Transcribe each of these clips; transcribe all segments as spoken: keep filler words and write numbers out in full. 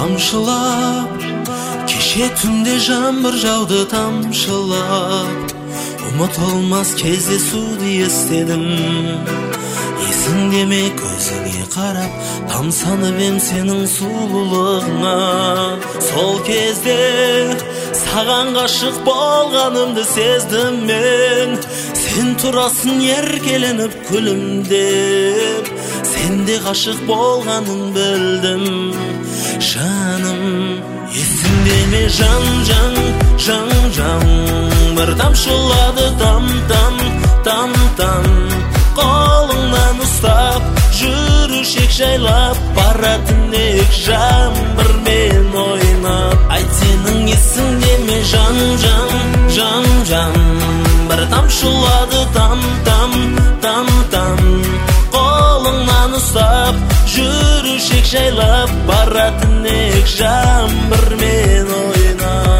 Тамшылап, кеше түнде жаңбыр жауды тамшылап, ұмытылмас кездесуді естедім. Есіңде ме көзіңе қарап, тамсанып ем сенің сұлулығыңа. Сол кезде саған ғашық болғанымды сездім мен. Сен турасың еркеленіп күлімдеп, сенде ғашық болғанын білдім. Жаным, есіңде ме жан, жан, жан, жан, бір тамшылады там-там, там-там. Қолыңнан ұстап, жүрушек жайлап, баратын ек жаңбырмен ойнап. Айт сенің есіңде ме жан, жан, жан, жан, бір тамшылады там-там, там-там. Қолыңнан ұстап, жүрушек жайлап, баратын ек жаңбырмен ойнап.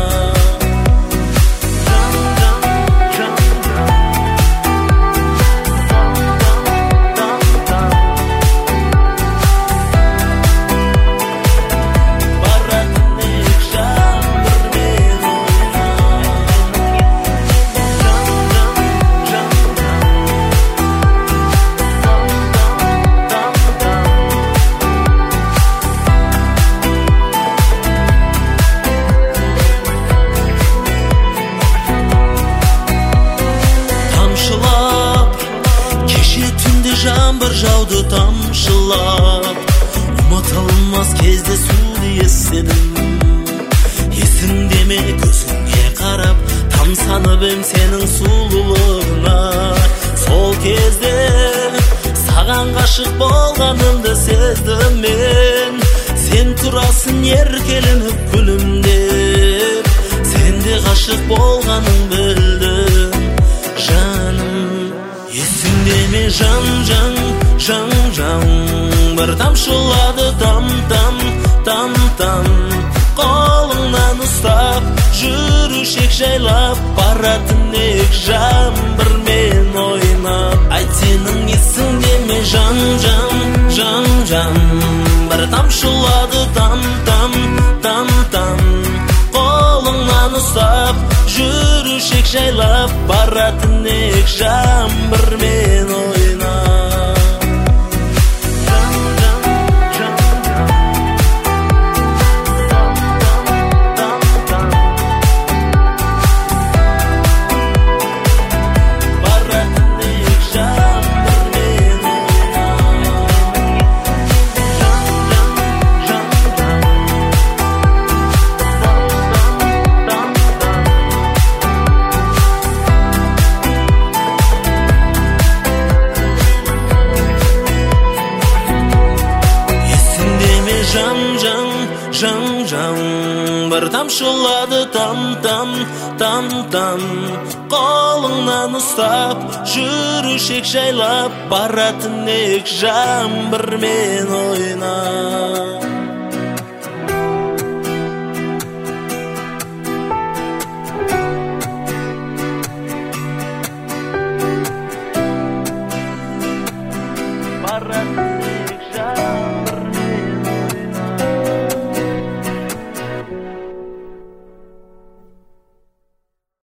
Жаңбыр жауды тамшылап, ұмытылмас кездесуді естедім. Есіңде ме көзіңе қарап, тамсанып ем сенің сұлулығыңа. Сол кезде саған ғашық болғанымды сездім мен. Сен турасың еркеленіп күлімдеп, сенде ғашық болғаның білдім. Жаным, есіңде ме жан, жан, жан, жан, бір тамшылады там-там, там-там. Қолыңнан ұстап, жүрушек жайлап, баратын ек жаңбырмен ойнап. Айт сенің есіңде ме жан, жан, жан, жан, бір тамшылады там-там, там-там. Қолыңнан ұстап, жүрушек жайлап, баратын ек жаңбырмен ойнап. Жан, жан, бір тамшылады там-там, там-там. Қолыңнан ұстап, жүрушек жайлап, баратын ек жаңбырмен ойнап.